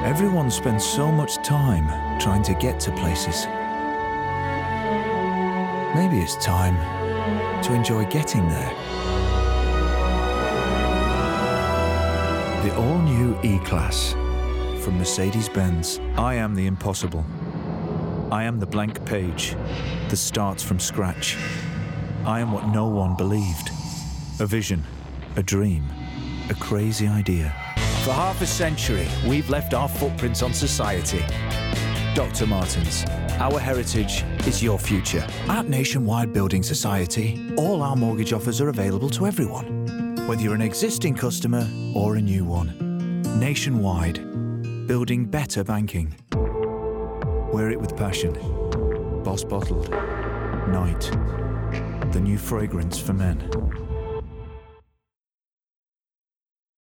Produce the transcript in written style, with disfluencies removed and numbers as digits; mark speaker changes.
Speaker 1: Everyone spends so much time trying to get to places. Maybe it's time to enjoy getting there. The all-new E-Class from Mercedes-Benz. I am the impossible. I am the blank page that starts from scratch. I am what no one believed. A vision, a dream, a crazy idea. For half a century, we've left our footprints on society. Dr. Martens, our heritage is your future. At Nationwide Building Society, all our mortgage offers are available to everyone, whether you're an existing customer or a new one. Nationwide, building better banking. Wear it with passion. Boss Bottled. Night, the new fragrance for men.